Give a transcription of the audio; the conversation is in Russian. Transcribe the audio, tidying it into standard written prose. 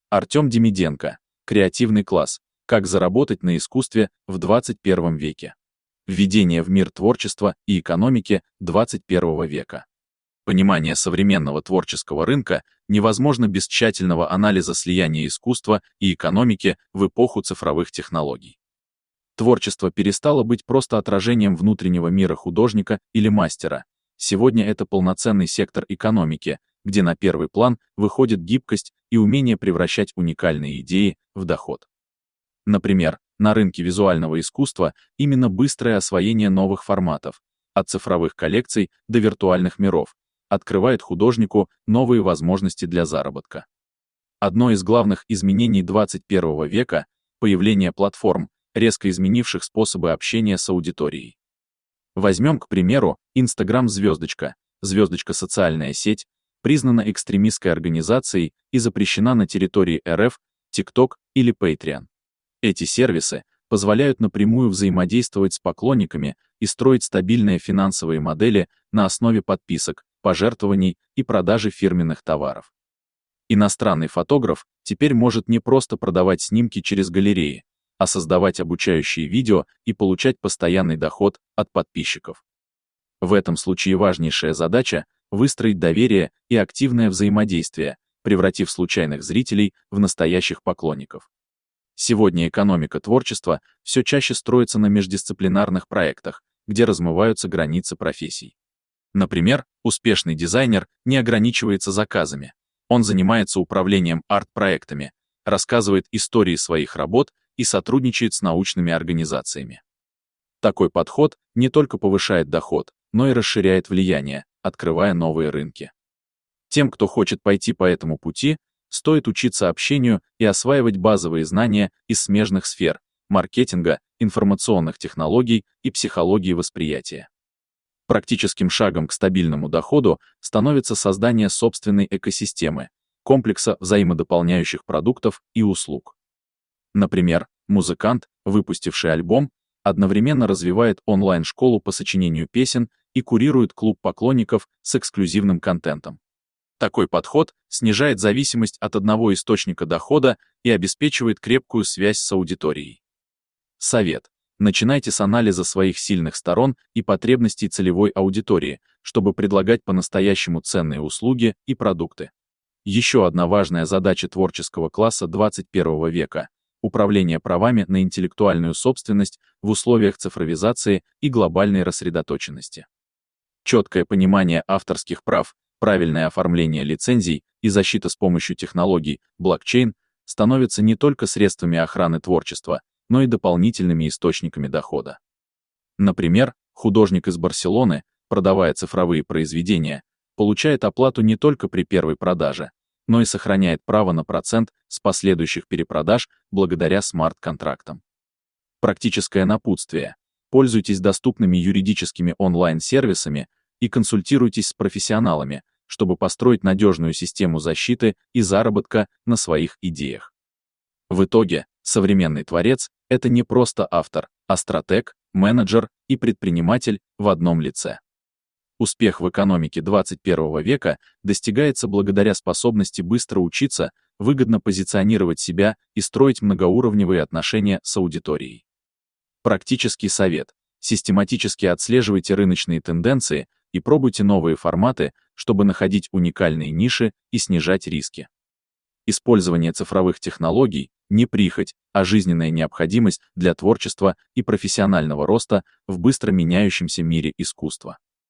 Артем Демиденко. Креативный класс. Как заработать на искусстве в 21 веке. Введение в мир творчества и экономики 21 века. Понимание современного творческого рынка невозможно без тщательного анализа слияния искусства и экономики в эпоху цифровых технологий. Творчество перестало быть просто отражением внутреннего мира художника или мастера. Сегодня это полноценный сектор экономики, где на первый план выходит гибкость и умение превращать уникальные идеи в доход. Например, на рынке визуального искусства именно быстрое освоение новых форматов, от цифровых коллекций до виртуальных миров, открывает художнику новые возможности для заработка. Одно из главных изменений 21 века — появление платформ, резко изменивших способы общения с аудиторией. Возьмем, к примеру, Instagram-звездочка. Звездочка — социальная сеть, признана экстремистской организацией и запрещена на территории РФ, TikTok или Patreon. Эти сервисы позволяют напрямую взаимодействовать с поклонниками и строить стабильные финансовые модели на основе подписок, пожертвований и продажи фирменных товаров. Иностранный фотограф теперь может не просто продавать снимки через галереи, а создавать обучающие видео и получать постоянный доход от подписчиков. В этом случае важнейшая задача — выстроить доверие и активное взаимодействие, превратив случайных зрителей в настоящих поклонников. Сегодня экономика творчества все чаще строится на междисциплинарных проектах, где размываются границы профессий. Например, успешный дизайнер не ограничивается заказами. Он занимается управлением арт-проектами, рассказывает истории своих работ и сотрудничает с научными организациями. Такой подход не только повышает доход, но и расширяет влияние, открывая новые рынки. Тем, кто хочет пойти по этому пути, стоит учиться общению и осваивать базовые знания из смежных сфер — маркетинга, информационных технологий и психологии восприятия. Практическим шагом к стабильному доходу становится создание собственной экосистемы, комплекса взаимодополняющих продуктов и услуг. Например, музыкант, выпустивший альбом, одновременно развивает онлайн-школу по сочинению песен и курирует клуб поклонников с эксклюзивным контентом. Такой подход снижает зависимость от одного источника дохода и обеспечивает крепкую связь с аудиторией. Совет. Начинайте с анализа своих сильных сторон и потребностей целевой аудитории, чтобы предлагать по-настоящему ценные услуги и продукты. Еще одна важная задача творческого класса 21 века — управление правами на интеллектуальную собственность в условиях цифровизации и глобальной рассредоточенности. Четкое понимание авторских прав, правильное оформление лицензий и защита с помощью технологий блокчейн становятся не только средствами охраны творчества, но и дополнительными источниками дохода. Например, художник из Барселоны, продавая цифровые произведения, получает оплату не только при первой продаже, но и сохраняет право на процент с последующих перепродаж благодаря смарт-контрактам. Практическое напутствие. Пользуйтесь доступными юридическими онлайн-сервисами и консультируйтесь с профессионалами, чтобы построить надежную систему защиты и заработка на своих идеях. В итоге, современный творец — это не просто автор, а стратег, менеджер и предприниматель в одном лице. Успех в экономике 21 века достигается благодаря способности быстро учиться, выгодно позиционировать себя и строить многоуровневые отношения с аудиторией. Практический совет. Систематически отслеживайте рыночные тенденции и пробуйте новые форматы, чтобы находить уникальные ниши и снижать риски. Использование цифровых технологий — не прихоть, а жизненная необходимость для творчества и профессионального роста в быстро меняющемся мире искусства.